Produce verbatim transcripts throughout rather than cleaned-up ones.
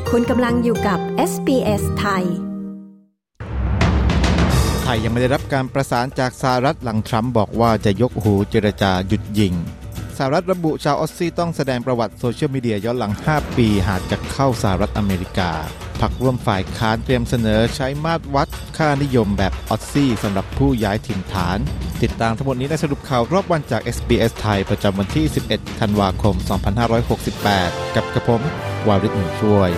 คุณกำลังอยู่กับ เอส บี เอส ไทยไทยยังไม่ได้รับการประสานจากสหรัฐหลังทรัมป์บอกว่าจะยกหูเจรจาหยุดยิงสหรัฐระบุชาวออสซี่ต้องแสดงประวัติโซเชียลมีเดียย้อนหลังห้าปีหากจะเข้าสหรัฐอเมริกาพรรคร่วมฝ่ายค้านเตรียมเสนอใช้มาตรวัดค่านิยมแบบออสซี่สำหรับผู้ย้ายถิ่นฐานติดตามทั้งหมดนี้ในสรุปข่าวรอบวันจาก เอส บี เอส ไทยประจำวันที่สิบเอ็ดธันวาคมสองพันห้าร้อยหกสิบแปดกับกระผมวาริศ หนุช่วย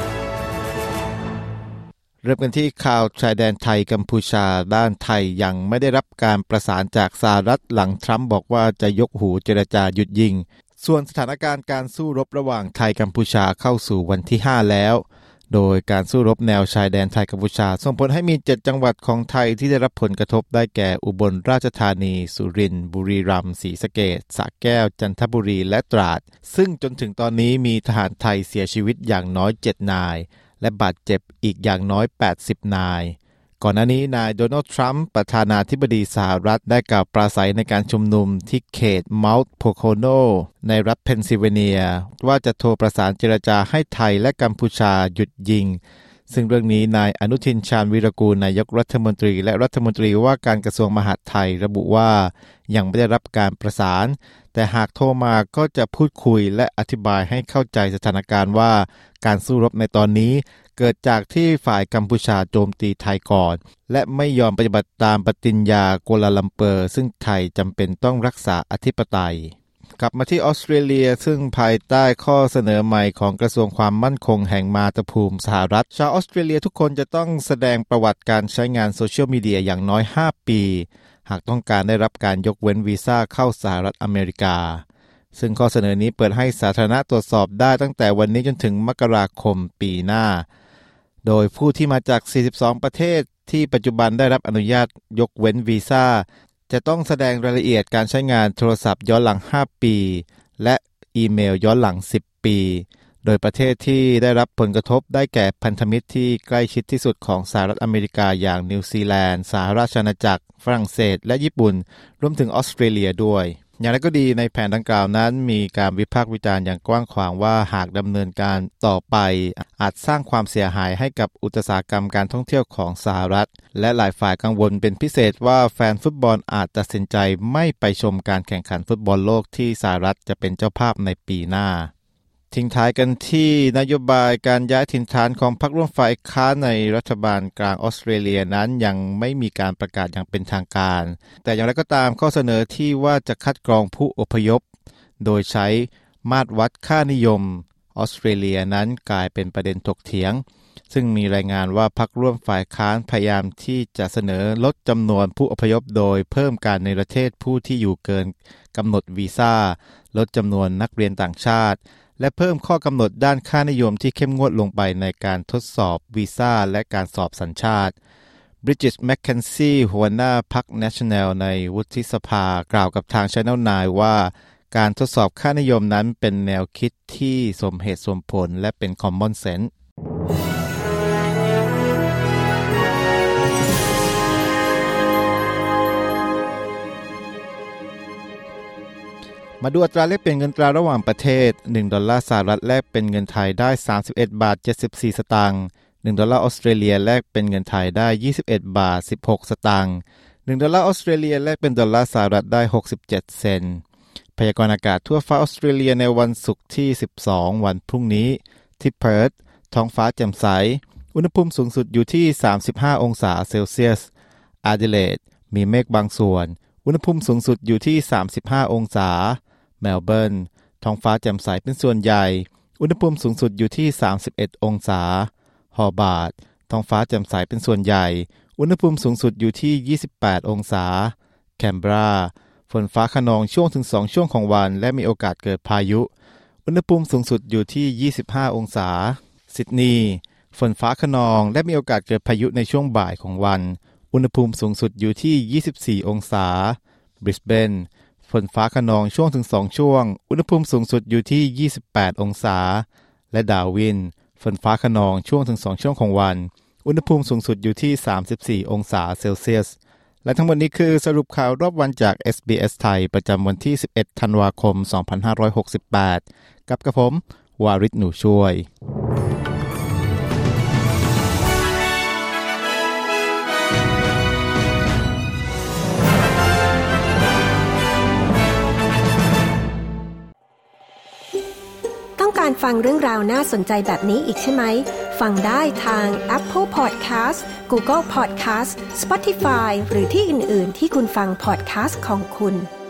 เริ่มกันที่ข่าวชายแดนไทยกัมพูชาด้านไทยยังไม่ได้รับการประสานจากสหรัฐหลังทรัมป์บอกว่าจะยกหูเจรจาหยุดยิงส่วนสถานการณ์การสู้รบระหว่างไทยกัมพูชาเข้าสู่วันที่ห้าแล้วโดยการสู้รบแนวชายแดนไทยกัมพูชาส่งผลให้มีเจ็ดจังหวัดของไทยที่ได้รับผลกระทบได้แก่อุบลราชธานีสุรินทร์บุรีรัมย์ศรีสะเกษสระแก้วจันทบุรีและตราดซึ่งจนถึงตอนนี้มีทหารไทยเสียชีวิตอย่างน้อยเจ็ดนายและบาดเจ็บอีกอย่างน้อยแปดสิบนายก่อนหน้านี้นายโดนัลด์ทรัมป์ประธานาธิบดีสหรัฐได้กล่าวปราศัยในการชุมนุมที่เขตเมาท์โพโคโนในรัฐเพนซิลเวเนียว่าจะโทรประสานเจรจาให้ไทยและกัมพูชาหยุดยิงซึ่งเรื่องนี้นายอนุทินชาญวีรกูลนายกรัฐมนตรีและรัฐมนตรีว่าการกระทรวงมหาดไทยระบุว่ายังไม่ได้รับการประสานแต่หากโทรมาก็จะพูดคุยและอธิบายให้เข้าใจสถานการณ์ว่าการสู้รบในตอนนี้เกิดจากที่ฝ่ายกัมพูชาโจมตีไทยก่อนและไม่ยอมปฏิบัติตามปฏิญญากัวลาลัมเปอร์ซึ่งไทยจำเป็นต้องรักษาอธิปไตยกลับมาที่ออสเตรเลียซึ่งภายใต้ข้อเสนอใหม่ของกระทรวงความมั่นคงแห่งมาตุภูมิสหรัฐชาวออสเตรเลียทุกคนจะต้องแสดงประวัติการใช้งานโซเชียลมีเดียอย่างน้อยห้าปีหากต้องการได้รับการยกเว้นวีซ่าเข้าสหรัฐอเมริกาซึ่งข้อเสนอนี้เปิดให้สาธารณะตรวจสอบได้ตั้งแต่วันนี้จนถึงมกราคมปีหน้าโดยผู้ที่มาจากสี่สิบสองประเทศที่ปัจจุบันได้รับอนุญาตยกเว้นวีซ่าจะต้องแสดงรายละเอียดการใช้งานโทรศัพท์ย้อนหลังห้าปีและอีเมลย้อนหลังสิบปีโดยประเทศที่ได้รับผลกระทบได้แก่พันธมิตรที่ใกล้ชิดที่สุดของสหรัฐอเมริกาอย่างนิวซีแลนด์สหราชอาณาจักรฝรั่งเศสและญี่ปุ่นรวมถึงออสเตรเลียด้วยอย่างไรก็ดีในแผนดังกล่าวนั้นมีการวิพากษ์วิจารณ์อย่างกว้างขวางว่าหากดำเนินการต่อไปอาจสร้างความเสียหายให้กับอุตสาหกรรมการท่องเที่ยวของสหรัฐและหลายฝ่ายกังวลเป็นพิเศษว่าแฟนฟุตบอลอาจตัดสินใจไม่ไปชมการแข่งขันฟุตบอลโลกที่สหรัฐจะเป็นเจ้าภาพในปีหน้าทิ้งท้ายกันที่นโยบายการย้ายถิ่นฐานของพรรคร่วมฝ่ายค้านในรัฐบาลกลางออสเตรเลียนั้นยังไม่มีการประกาศอย่างเป็นทางการแต่อย่างไรก็ตามข้อเสนอที่ว่าจะคัดกรองผู้อพยพโดยใช้มาตรวัดค่านิยมออสเตรเลียนั้นกลายเป็นประเด็นถกเถียงซึ่งมีรายงานว่าพรรคร่วมฝ่ายค้านพยายามที่จะเสนอลดจำนวนผู้อพยพโดยเพิ่มการในประเทศผู้ที่อยู่เกินกำหนดวีซ่าลดจำนวนนักเรียนต่างชาติและเพิ่มข้อกำหนดด้านค่านิยมที่เข้มงวดลงไปในการทดสอบวีซ่าและการสอบสัญชาติบริดจิต แมคเคนซี่หัวหน้าพรรค National ในวุฒิสภากล่าวกับทาง Channel ไนน์ ว่าการทดสอบค่านิยมนั้นเป็นแนวคิดที่สมเหตุสมผลและเป็น common senseมาดูอัตราแลกเปลี่ยนเงินตราระหว่างประเทศหนึ่งดอลลาร์สหรัฐแลกเป็นเงินไทยได้สามสิบเอ็ดบาทเจ็ดสิบสี่สตางค์หนึ่งดอลลาร์ออสเตรเลียแลกเป็นเงินไทยได้ยี่สิบเอ็ดบาทสิบหกสตางค์หนึ่งดอลลาร์ออสเตรเลียแลกเป็นดอลลาร์สหรัฐได้หกสิบเจ็ดเซนต์พยากรณ์อากาศทั่วฟ้าออสเตรเลียในวันศุกร์ที่สิบสองวันพรุ่งนี้ที่เพิร์ธท้องฟ้าแจ่มใสอุณหภูมิสูงสุดอยู่ที่สามสิบห้าองศาเซลเซียสแอดิเลดมีเมฆบางส่วนอุณหภูมิสูงสุดอยู่ที่สามสิบห้าองศาเมลเบิร์นท้องฟ้าแจ่มใสเป็นส่วนใหญ่อุณหภูมิสูงสุดอยู่ที่สามสิบเอ็ดองศาฮอบาร์ตท้องฟ้าแจ่มใสเป็นส่วนใหญ่อุณหภูมิสูงสุดอยู่ที่ยี่สิบแปดองศาแคนเบราฝนฟ้าคะนองช่วงถึงสองช่วงของวันและมีโอกาสเกิดพายุอุณหภูมิสูงสุดอยู่ที่ยี่สิบห้าองศาซิดนีย์ฝนฟ้าคะนองและมีโอกาสเกิดพายุในช่วงบ่ายของวันอุณหภูมิสูงสุดอยู่ที่ยี่สิบสี่องศาบริสเบนฝนฟ้าคะนองช่วงถึงสองช่วงอุณหภูมิสูงสุดอยู่ที่ยี่สิบแปดองศาและดาร์วินฝนฟ้าคะนองช่วงถึงสองช่วงของวันอุณหภูมิสูงสุดอยู่ที่สามสิบสี่องศาเซลเซียสและทั้งหมดนี้คือสรุปข่าวรอบวันจาก เอส บี เอส ไทยประจำวันที่สิบเอ็ดธันวาคมสองพันห้าร้อยหกสิบแปดกับกระผมวาริศ หนูช่วยต้องการฟังเรื่องราวน่าสนใจแบบนี้อีกใช่ไหมฟังได้ทาง Apple Podcast Google Podcast Spotify หรือที่อื่นๆที่คุณฟัง podcast ของคุณ